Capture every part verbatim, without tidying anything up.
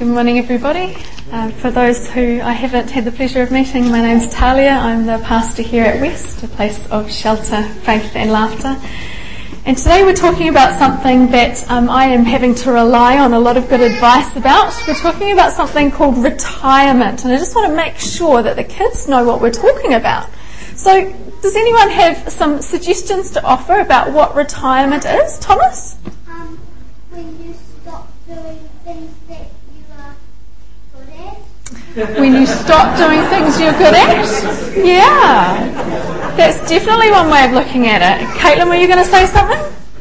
Good morning, everybody. Uh, for those who I haven't had the pleasure of meeting, my name's Talia. I'm the pastor here at West, a place of shelter, faith and laughter. And today we're talking about something that um, I am having to rely on a lot of good advice about. We're talking about something called retirement, and I just want to make sure that the kids know what we're talking about. So, does anyone have some suggestions to offer about what retirement is? Thomas? Um, when you stop doing things that you are good at. When you stop doing things you're good at? Yeah. That's definitely one way of looking at it. Caitlin, were you going to say something?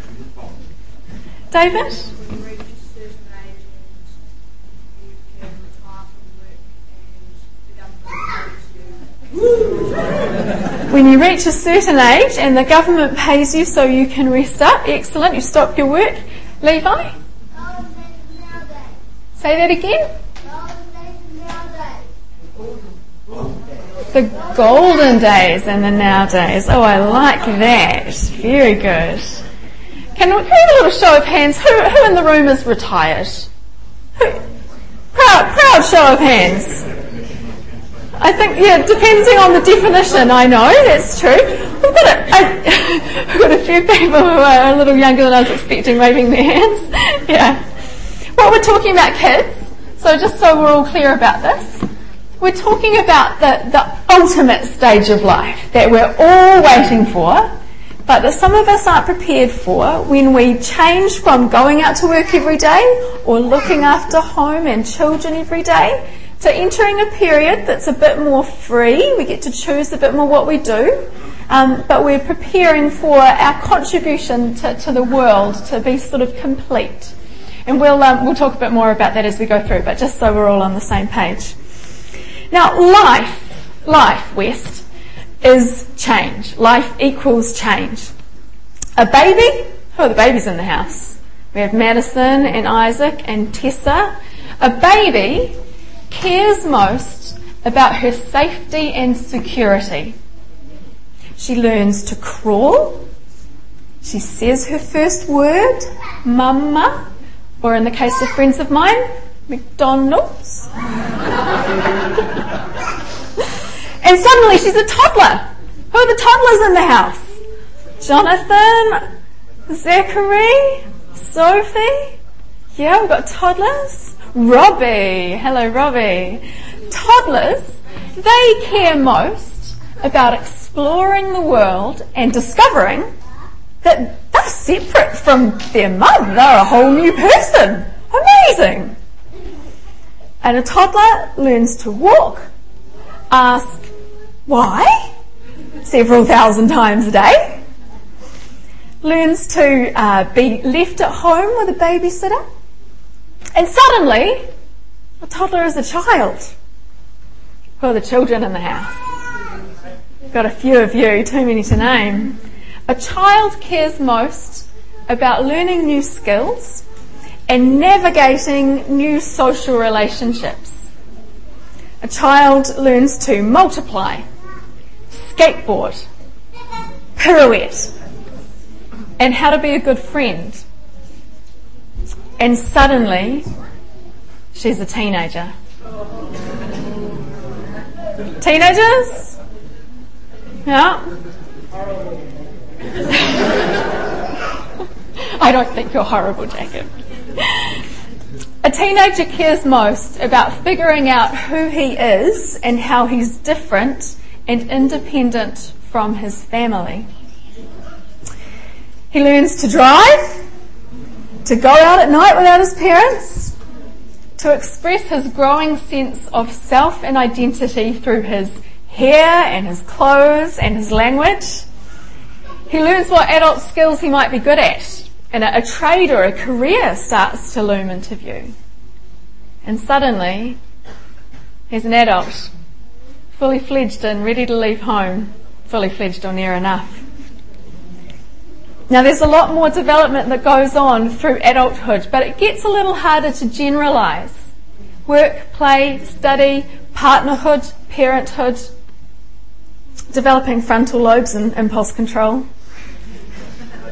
David? When you reach a certain age and the government pays you so you can rest up, excellent, you stop your work. Levi? Say that again. The golden days and the nowadays. Oh, I like that. Very good. Can we have a little show of hands? Who, who in the room is retired? Who? Proud, proud show of hands. I think, yeah, depending on the definition, I know, that's true. We've got a, I, we've got a few people who are a little younger than I was expecting waving their hands. Yeah. Well, we're talking about kids, so just so we're all clear about this, we're talking about the, the ultimate stage of life that we're all waiting for, but that some of us aren't prepared for when we change from going out to work every day or looking after home and children every day to entering a period that's a bit more free. We get to choose a bit more what we do, um, but we're preparing for our contribution to, to the world to be sort of complete. And we'll um, we'll talk a bit more about that as we go through, but just so we're all on the same page. Now, life, life, West, is change. Life equals change. A baby, who are the babies in the house? We have Madison and Isaac and Tessa. A baby cares most about her safety and security. She learns to crawl. She says her first word, mama, or in the case of friends of mine, McDonald's. And suddenly she's a toddler. Who are the toddlers in the house? Jonathan, Zachary, Sophie. Yeah, we've got toddlers. Robbie. Hello, Robbie. Toddlers, they care most about exploring the world and discovering that they're separate from their mum. They're a whole new person. Amazing. And a toddler learns to walk, ask why several thousand times a day, learns to uh, be left at home with a babysitter, and suddenly a toddler is a child. Who are the children in the house? Got a few of you, too many to name. A child cares most about learning new skills and navigating new social relationships. A child learns to multiply, skateboard, pirouette, and how to be a good friend. And suddenly, she's a teenager. Teenagers? Yeah? I don't think you're horrible, Jacob. A teenager cares most about figuring out who he is and how he's different and independent from his family. He learns to drive, to go out at night without his parents, to express his growing sense of self and identity through his hair and his clothes and his language. He learns what adult skills he might be good at, and a, a trade or a career starts to loom into view. And suddenly, he's an adult, fully fledged and ready to leave home, fully fledged or near enough. Now, there's a lot more development that goes on through adulthood, but it gets a little harder to generalise. Work, play, study, partnerhood, parenthood, developing frontal lobes and impulse control.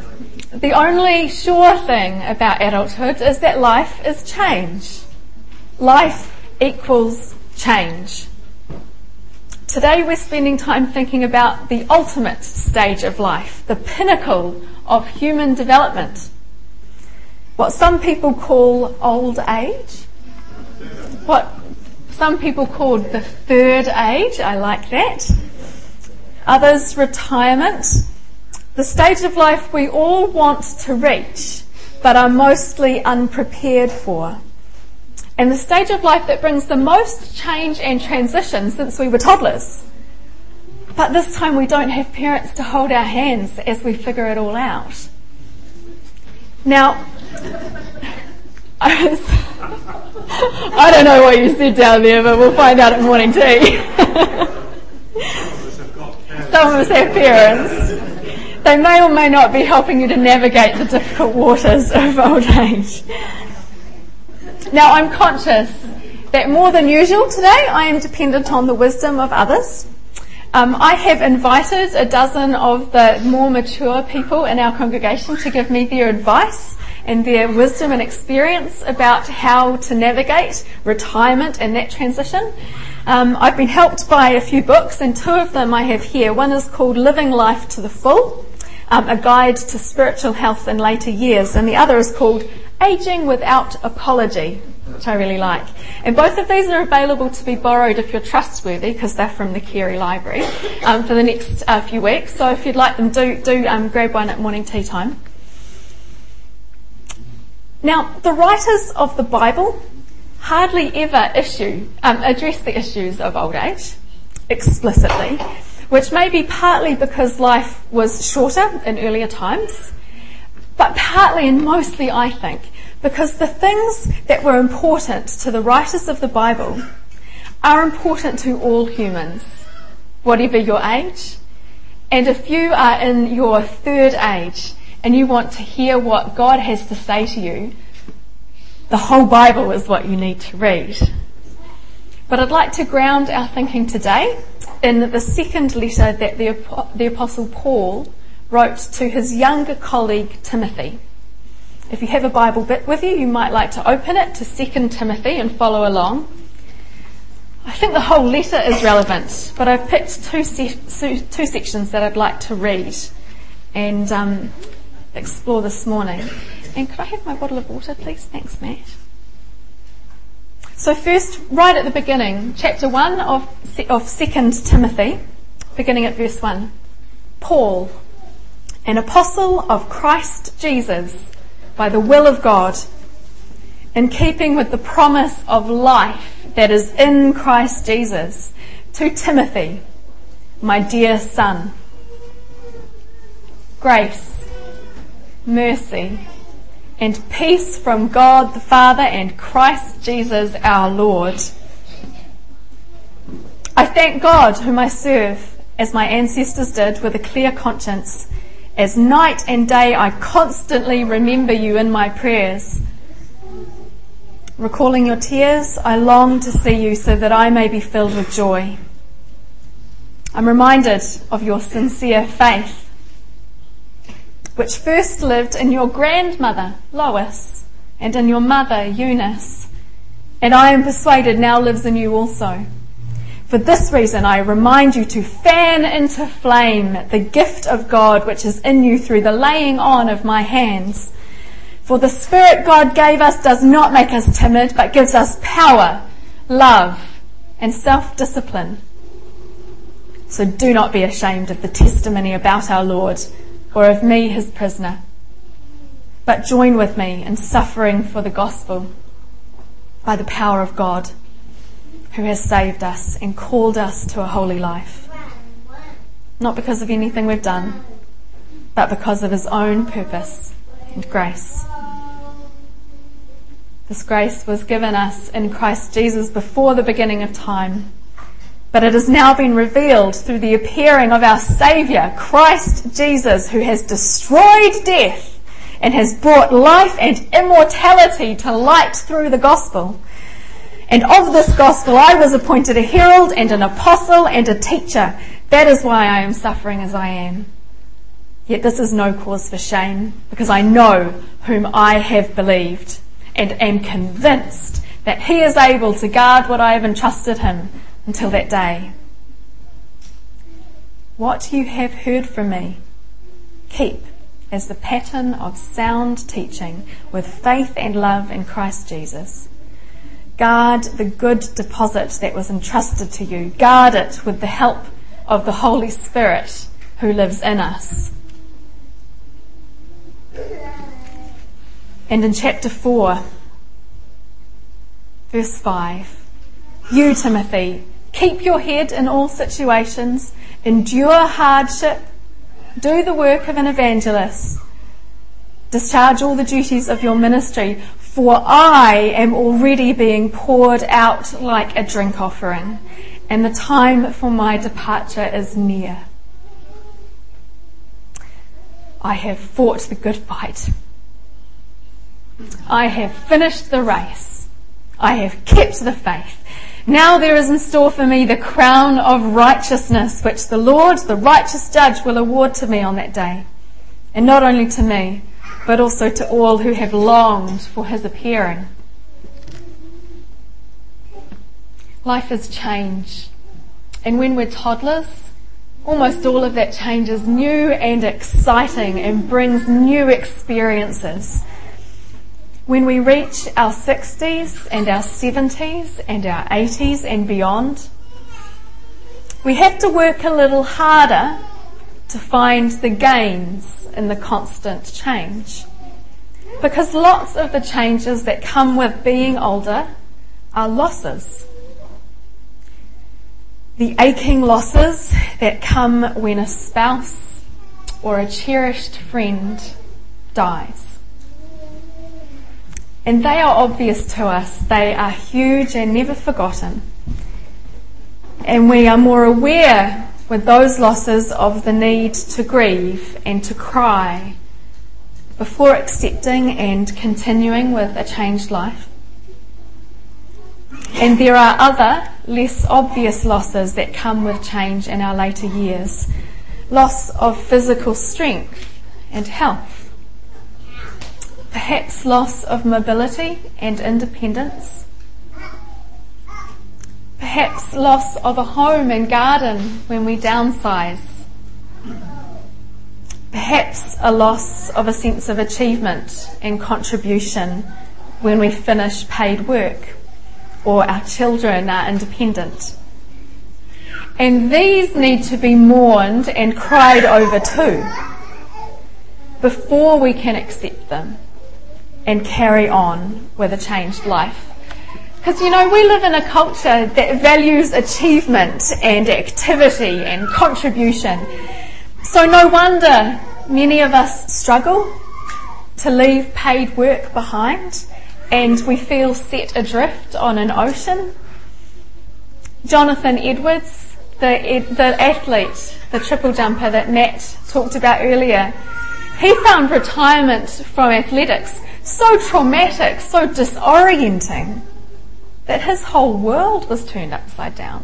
The only sure thing about adulthood is that life is change. Life equals change. Today we're spending time thinking about the ultimate stage of life, the pinnacle of human development. What some people call old age. What some people call the third age. I like that. Others, retirement. The stage of life we all want to reach, but are mostly unprepared for. And the stage of life that brings the most change and transition since we were toddlers. But this time we don't have parents to hold our hands as we figure it all out. Now, I, was, I don't know what you said down there, but we'll find out at morning tea. Some of us have parents. They may or may not be helping you to navigate the difficult waters of old age. Now, I'm conscious that more than usual today I am dependent on the wisdom of others. Um, I have invited a dozen of the more mature people in our congregation to give me their advice and their wisdom and experience about how to navigate retirement and that transition. Um, I've been helped by a few books, and two of them I have here. One is called Living Life to the Full, um, a guide to spiritual health in later years, and the other is called Aging Without Apology, which I really like. And both of these are available to be borrowed if you're trustworthy, because they're from the Carey Library, um, for the next uh, few weeks. So if you'd like them, do, do um, grab one at morning tea time. Now, the writers of the Bible hardly ever issue, um, address the issues of old age explicitly, which may be partly because life was shorter in earlier times, but partly and mostly, I think, because the things that were important to the writers of the Bible are important to all humans, whatever your age. And if you are in your third age and you want to hear what God has to say to you, the whole Bible is what you need to read. But I'd like to ground our thinking today in the second letter that the, the Apostle Paul wrote to his younger colleague Timothy. If you have a Bible bit with you, you might like to open it to Second Timothy and follow along. I think the whole letter is relevant, but I've picked two, se- two sections that I'd like to read and um, explore this morning. And could I have my bottle of water, please? Thanks, Matt. So first, right at the beginning, chapter one of, of Second Timothy, beginning at verse one. Paul, an apostle of Christ Jesus, by the will of God, in keeping with the promise of life that is in Christ Jesus, to Timothy, my dear son. Grace, mercy, and peace from God the Father and Christ Jesus our Lord. I thank God whom I serve, as my ancestors did, with a clear conscience. As night and day I constantly remember you in my prayers. Recalling your tears, I long to see you so that I may be filled with joy. I'm reminded of your sincere faith, which first lived in your grandmother, Lois, and in your mother, Eunice, and I am persuaded now lives in you also. For this reason, I remind you to fan into flame the gift of God which is in you through the laying on of my hands. For the Spirit God gave us does not make us timid, but gives us power, love, and self-discipline. So do not be ashamed of the testimony about our Lord, or of me, his prisoner, but join with me in suffering for the gospel by the power of God, who has saved us and called us to a holy life, not because of anything we've done, but because of his own purpose and grace. This grace was given us in Christ Jesus before the beginning of time, but it has now been revealed through the appearing of our Saviour, Christ Jesus, who has destroyed death and has brought life and immortality to light through the gospel. And of this gospel I was appointed a herald and an apostle and a teacher. That is why I am suffering as I am. Yet this is no cause for shame, because I know whom I have believed and am convinced that he is able to guard what I have entrusted him until that day. What you have heard from me, keep as the pattern of sound teaching with faith and love in Christ Jesus. Guard the good deposit that was entrusted to you. Guard it with the help of the Holy Spirit who lives in us. And in chapter four, verse five, you, Timothy, keep your head in all situations, endure hardship, do the work of an evangelist, discharge all the duties of your ministry, for I am already being poured out like a drink offering, and the time for my departure is near. I have fought the good fight. I have finished the race. I have kept the faith. Now there is in store for me the crown of righteousness, which the Lord, the righteous judge, will award to me on that day. And not only to me, but also to all who have longed for his appearing. Life is change. And when we're toddlers, almost all of that change is new and exciting and brings new experiences. When we reach our sixties and our seventies and our eighties and beyond, we have to work a little harder to find the gains in the constant change. Because lots of the changes that come with being older are losses. The aching losses that come when a spouse or a cherished friend dies. And they are obvious to us. They are huge and never forgotten. And we are more aware with those losses of the need to grieve and to cry before accepting and continuing with a changed life. And there are other, less obvious losses that come with change in our later years. Loss of physical strength and health. Perhaps loss of mobility and independence. Perhaps loss of a home and garden when we downsize. Perhaps a loss of a sense of achievement and contribution when we finish paid work or our children are independent. And these need to be mourned and cried over too before we can accept them and carry on with a changed life. Because, you know, we live in a culture that values achievement and activity and contribution. So no wonder many of us struggle to leave paid work behind and we feel set adrift on an ocean. Jonathan Edwards, the, the athlete, the triple jumper that Matt talked about earlier, he found retirement from athletics so traumatic, so disorienting, that his whole world was turned upside down.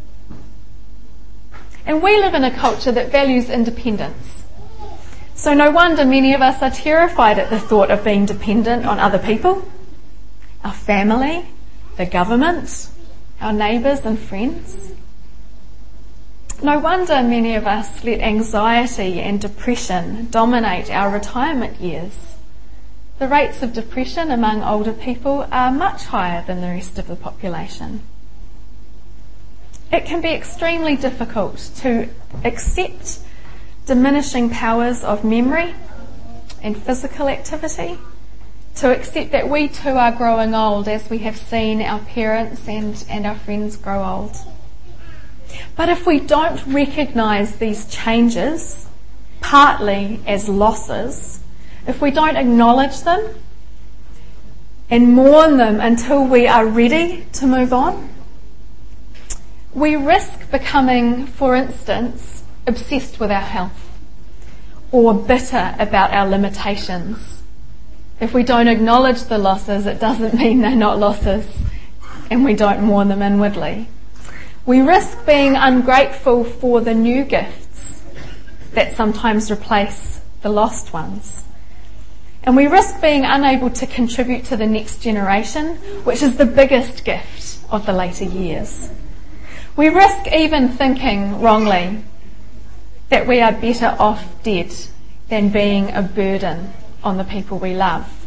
And we live in a culture that values independence. So no wonder many of us are terrified at the thought of being dependent on other people, our family, the government, our neighbours and friends. No wonder many of us let anxiety and depression dominate our retirement years. The rates of depression among older people are much higher than the rest of the population. It can be extremely difficult to accept diminishing powers of memory and physical activity, to accept that we too are growing old as we have seen our parents and, and our friends grow old. But if we don't recognise these changes, partly as losses, if we don't acknowledge them and mourn them until we are ready to move on, we risk becoming, for instance, obsessed with our health or bitter about our limitations. If we don't acknowledge the losses, it doesn't mean they're not losses and we don't mourn them inwardly. We risk being ungrateful for the new gifts that sometimes replace the lost ones. And we risk being unable to contribute to the next generation, which is the biggest gift of the later years. We risk even thinking wrongly that we are better off dead than being a burden on the people we love.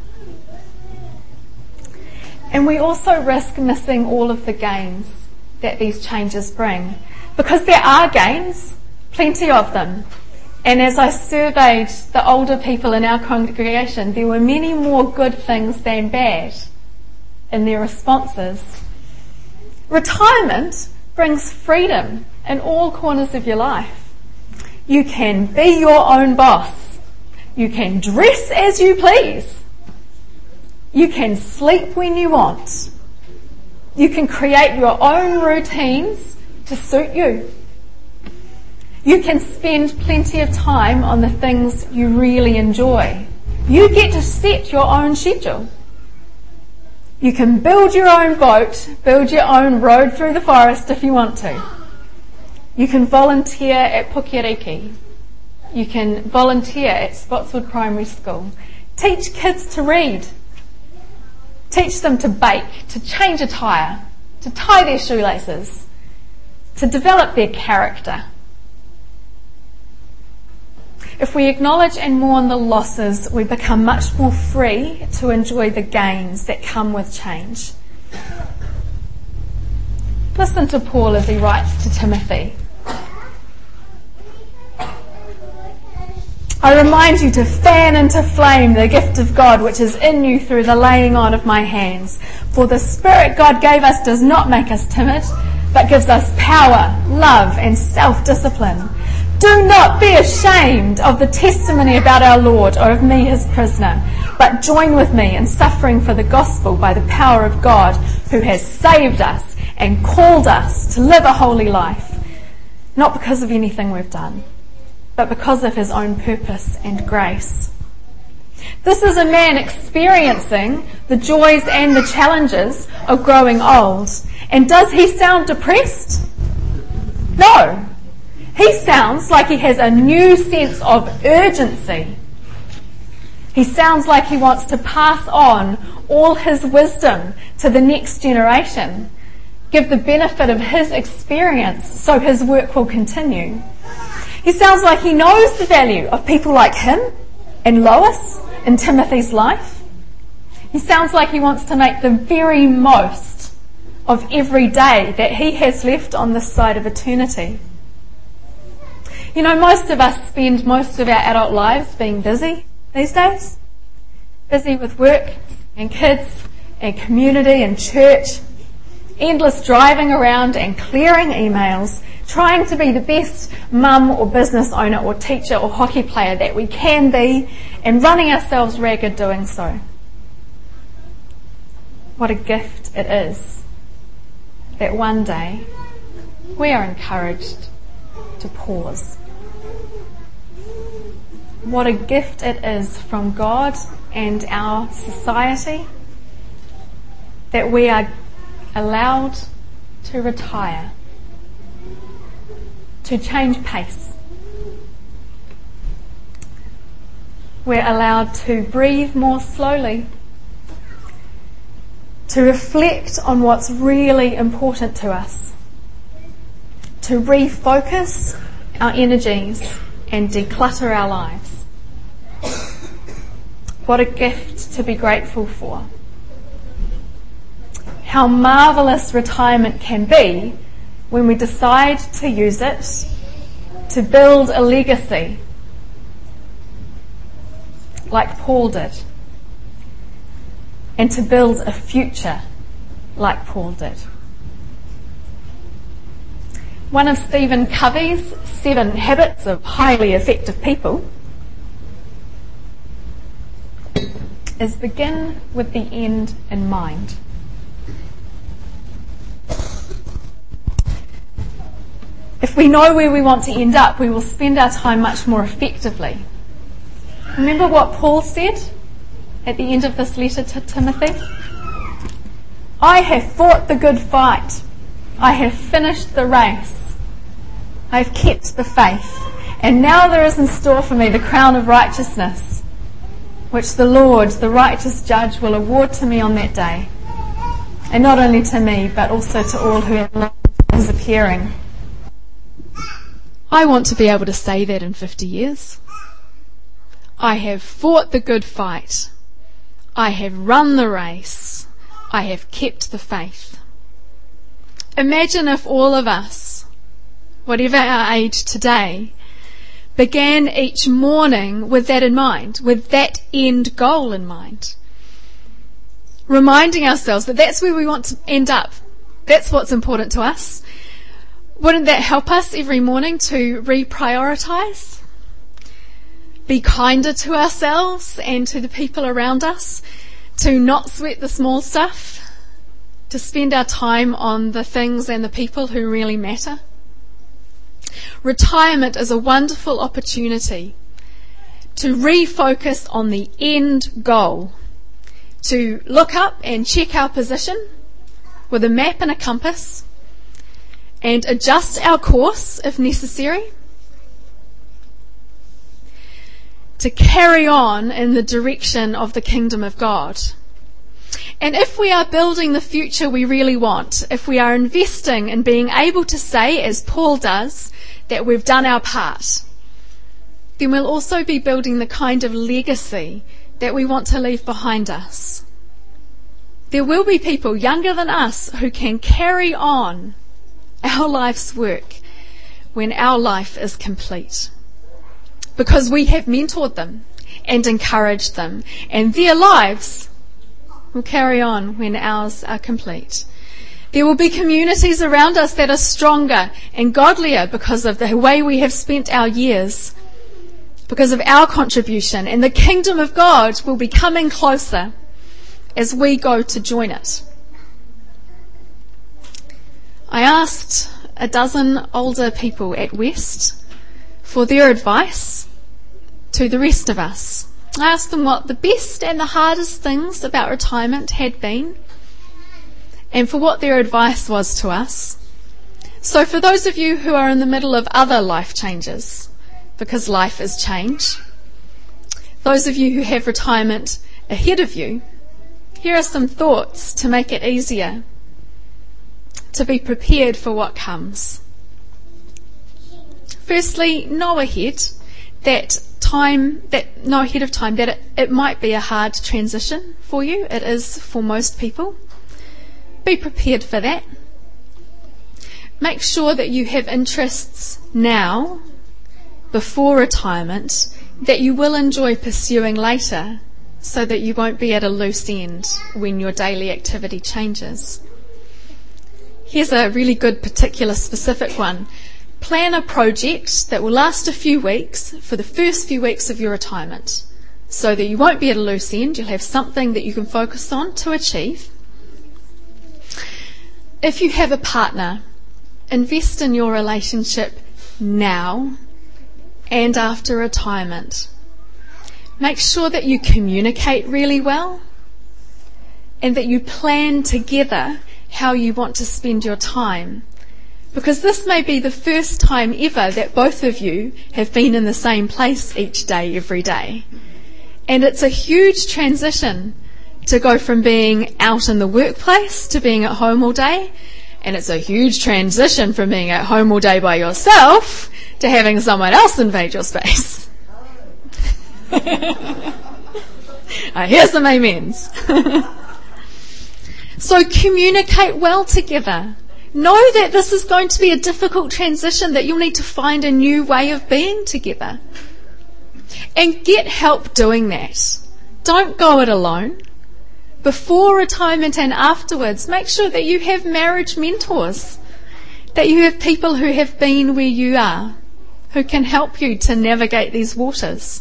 And we also risk missing all of the gains that these changes bring, because there are gains, plenty of them. And as I surveyed the older people in our congregation, there were many more good things than bad in their responses. Retirement brings freedom in all corners of your life. You can be your own boss. You can dress as you please. You can sleep when you want. You can create your own routines to suit you. You can spend plenty of time on the things you really enjoy. You get to set your own schedule. You can build your own boat, build your own road through the forest if you want to. You can volunteer at Pukiriki. You can volunteer at Spotswood Primary School. Teach kids to read. Teach them to bake, to change a tyre, to tie their shoelaces, to develop their character. If we acknowledge and mourn the losses, we become much more free to enjoy the gains that come with change. Listen to Paul as he writes to Timothy. I remind you to fan into flame the gift of God which is in you through the laying on of my hands. For the Spirit God gave us does not make us timid, but gives us power, love, and self-discipline. Do not be ashamed of the testimony about our Lord or of me, his prisoner, but join with me in suffering for the gospel by the power of God, who has saved us and called us to live a holy life, not because of anything we've done, but because of his own purpose and grace. This is a man experiencing the joys and the challenges of growing old. And does he sound depressed? No. He sounds like he has a new sense of urgency. He sounds like he wants to pass on all his wisdom to the next generation, give the benefit of his experience so his work will continue. He sounds like he knows the value of people like him and Lois in Timothy's life. He sounds like he wants to make the very most of every day that he has left on this side of eternity. You know, most of us spend most of our adult lives being busy these days. Busy with work and kids and community and church. Endless driving around and clearing emails, trying to be the best mum or business owner or teacher or hockey player that we can be, and running ourselves ragged doing so. What a gift it is that one day we are encouraged to pause. What a gift it is from God and our society that we are allowed to retire, to change pace. We're allowed to breathe more slowly, to reflect on what's really important to us, to refocus our energies and declutter our lives. What a gift to be grateful for. How marvellous retirement can be when we decide to use it to build a legacy like Paul did, and to build a future like Paul did. One of Stephen Covey's seven habits of highly effective people is begin with the end in mind. If we know where we want to end up, we will spend our time much more effectively. Remember what Paul said at the end of this letter to Timothy? I have fought the good fight. I have finished the race. I have kept the faith. And now there is in store for me the crown of righteousness, which the Lord, the righteous judge, will award to me on that day. And not only to me, but also to all who have loved his appearing. I want to be able to say that in fifty years. I have fought the good fight. I have run the race. I have kept the faith. Imagine if all of us, whatever our age today, began each morning with that in mind, with that end goal in mind. Reminding ourselves that that's where we want to end up. That's what's important to us. Wouldn't that help us every morning to reprioritize? Be kinder to ourselves and to the people around us, to not sweat the small stuff, to spend our time on the things and the people who really matter. Retirement is a wonderful opportunity to refocus on the end goal, to look up and check our position with a map and a compass and adjust our course if necessary, to carry on in the direction of the kingdom of God. And if we are building the future we really want, if we are investing in being able to say, as Paul does, that we've done our part, then we'll also be building the kind of legacy that we want to leave behind us. There will be people younger than us who can carry on our life's work when our life is complete, because we have mentored them and encouraged them, and their lives will carry on when ours are complete. There will be communities around us that are stronger and godlier because of the way we have spent our years, because of our contribution, and the kingdom of God will be coming closer as we go to join it. I asked a dozen older people at West for their advice to the rest of us. I asked them what the best and the hardest things about retirement had been, and for what their advice was to us. So for those of you who are in the middle of other life changes, because life is change, those of you who have retirement ahead of you, here are some thoughts to make it easier to be prepared for what comes. Firstly, know ahead that time, that know ahead of time that it, it might be a hard transition for you. It is for most people. Be prepared for that. Make sure that you have interests now, before retirement, that you will enjoy pursuing later, so that you won't be at a loose end when your daily activity changes. Here's a really good particular specific one. Plan a project that will last a few weeks for the first few weeks of your retirement, so that you won't be at a loose end. You'll have something that you can focus on to achieve. If you have a partner, invest in your relationship now and after retirement. Make sure that you communicate really well and that you plan together how you want to spend your time. Because this may be the first time ever that both of you have been in the same place each day, every day. And it's a huge transition to go from being out in the workplace to being at home all day. And it's a huge transition from being at home all day by yourself to having someone else invade your space. I hear some amens. So communicate well together. Know that this is going to be a difficult transition, that you'll need to find a new way of being together. And get help doing that. Don't go it alone. Before retirement and afterwards, make sure that you have marriage mentors, that you have people who have been where you are, who can help you to navigate these waters.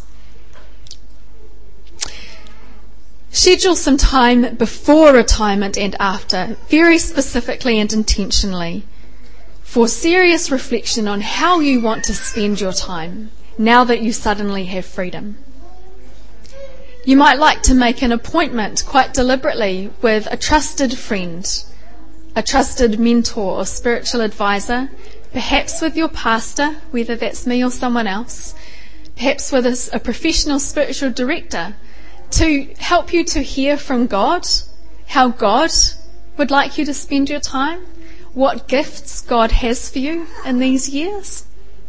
Schedule some time before retirement and after, very specifically and intentionally, for serious reflection on how you want to spend your time now that you suddenly have freedom. You might like to make an appointment quite deliberately with a trusted friend, a trusted mentor or spiritual advisor, perhaps with your pastor, whether that's me or someone else, perhaps with a, a professional spiritual director, to help you to hear from God, how God would like you to spend your time, what gifts God has for you in these years.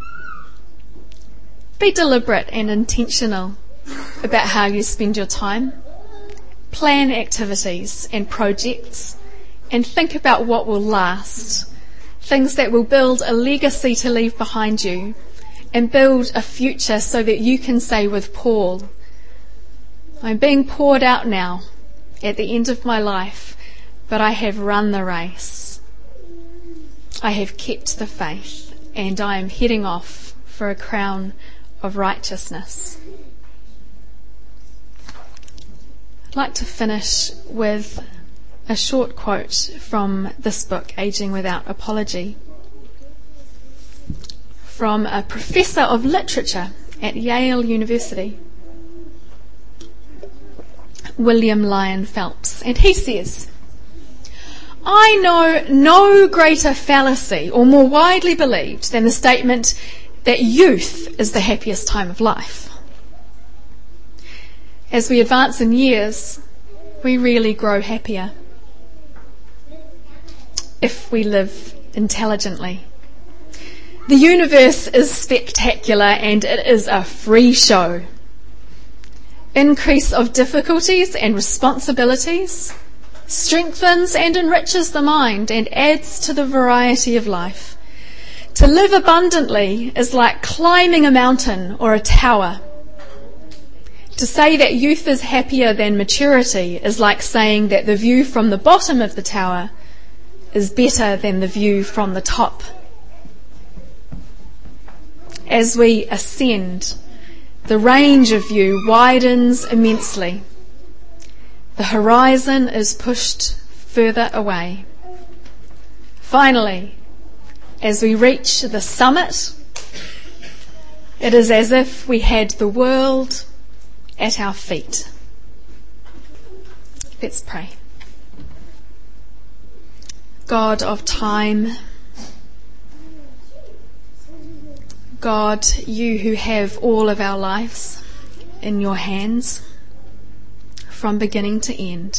Be deliberate and intentional about how you spend your time. Plan activities and projects and think about what will last, things that will build a legacy to leave behind you and build a future so that you can say with Paul, I'm being poured out now at the end of my life, but I have run the race. I have kept the faith, and I am heading off for a crown of righteousness. I'd like to finish with a short quote from this book, Aging Without Apology, from a professor of literature at Yale University, William Lyon Phelps, and he says, I know no greater fallacy or more widely believed than the statement that youth is the happiest time of life. As we advance in years, we really grow happier if we live intelligently. The universe is spectacular and it is a free show. Increase of difficulties and responsibilities strengthens and enriches the mind and adds to the variety of life. To live abundantly is like climbing a mountain or a tower. To say that youth is happier than maturity is like saying that the view from the bottom of the tower is better than the view from the top. As we ascend, the range of view widens immensely. The horizon is pushed further away. Finally, as we reach the summit, it is as if we had the world at our feet. Let's pray. God of time, God, you who have all of our lives in your hands, from beginning to end.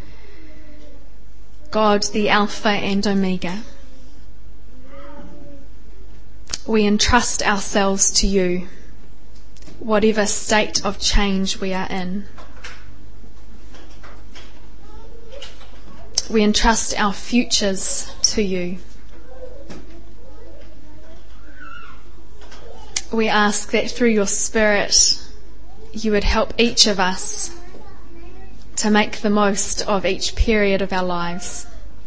God, the Alpha and Omega. We entrust ourselves to you, whatever state of change we are in. We entrust our futures to you. We ask that through your Spirit, you would help each of us to make the most of each period of our lives.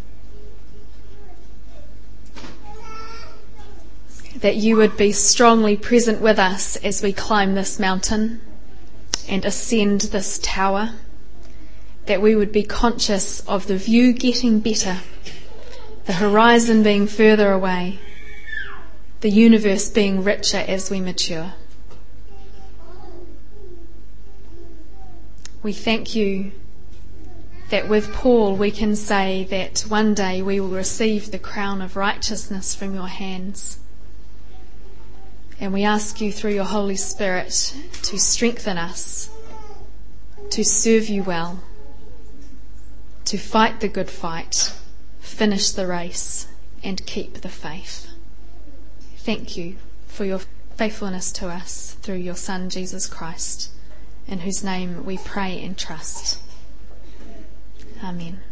That you would be strongly present with us as we climb this mountain and ascend this tower. That we would be conscious of the view getting better, the horizon being further away, the universe being richer as we mature. We thank you that with Paul we can say that one day we will receive the crown of righteousness from your hands. And we ask you through your Holy Spirit to strengthen us, to serve you well, to fight the good fight, finish the race, and keep the faith. Thank you for your faithfulness to us through your Son, Jesus Christ, in whose name we pray and trust. Amen.